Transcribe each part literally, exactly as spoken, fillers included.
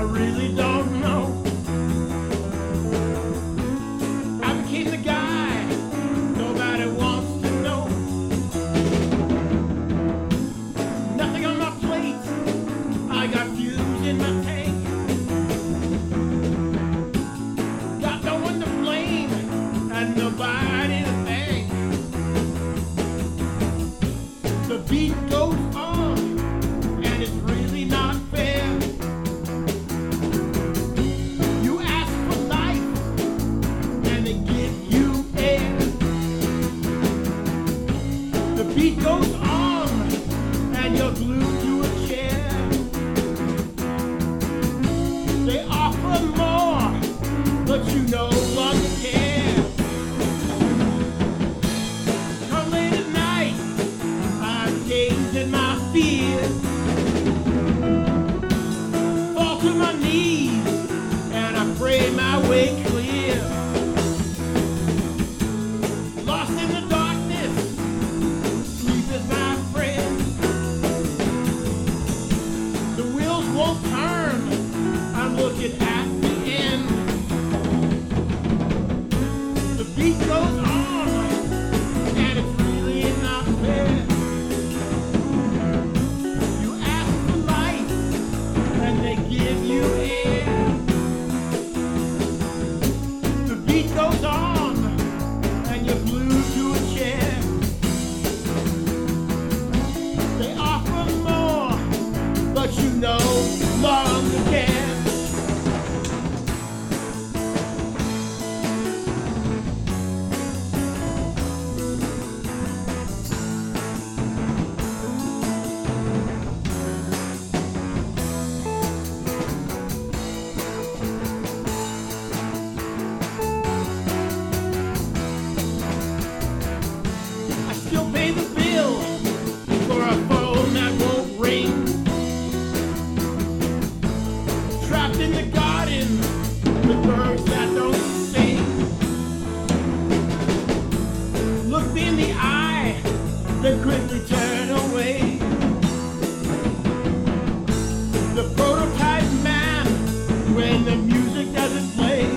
really don't know. I became the guy nobody wants to know. Nothing on my plate, I got fuse in my tank. Got no one to blame and nobody to thank. The beat goes on and it's really not fair. You ask for life and they give you air. The beat goes on and you're glued to a chair. They offer more, but you no longer care. Come late at night, I'm caged in my fears. Fall to my knees and I pray my way clear. Lost in the darkness, sleep is my friend. The wheels won't turn, I'm looking at the end. The beat goes on and it's really not fair. You ask for life and they give you air. The beat goes on and you're glued to a chair. They offer more, but you no longer care. I still pay the bill for a phone that won't ring. Trapped in the garden with birds that don't sing. Look me in the eye, then quickly turn away. The prototype man when the music doesn't play.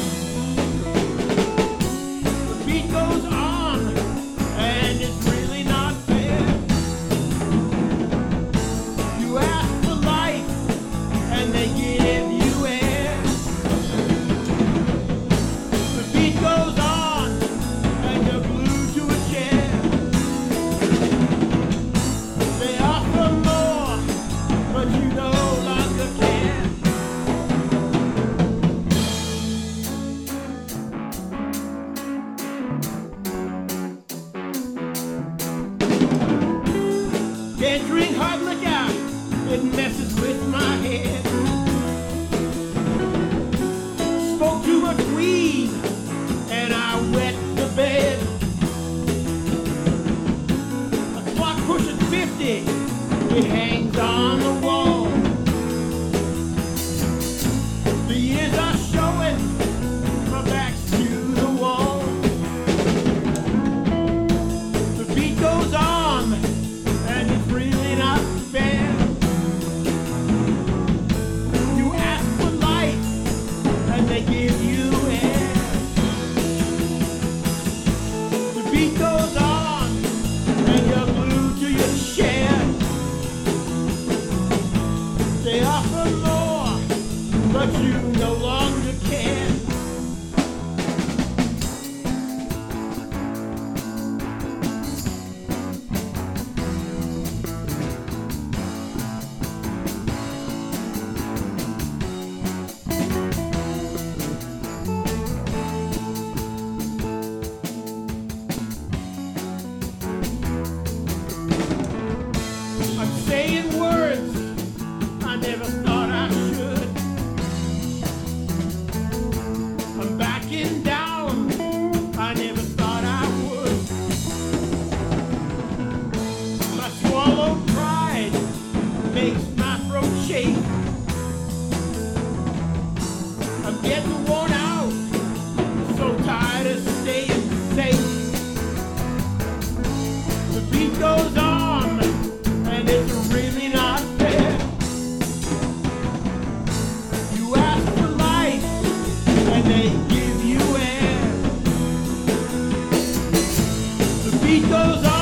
The beat goes on and it's really not fair. You ask for life and they give you air. The beat goes on and you're glued to a chair. They offer more, but you no longer care. Can't drink hard liquor, it messes with my head. Smoke too much weed and I wet the bed. A clock pushing fifty, it hangs on the wall. The years are showing, my back's to the wall. The beat goes on and it's really not fair. You ask for life and they give you air. The beat goes on and you're glued to your chair. They offer more, but you no longer care. I'm saying words I never thought I should. I'm backing down, I never thought I would. My swallowed pride makes my throat shake. I'm getting worn out, so tired of staying safe. The beat goes on and it's really not fair. beat goes on.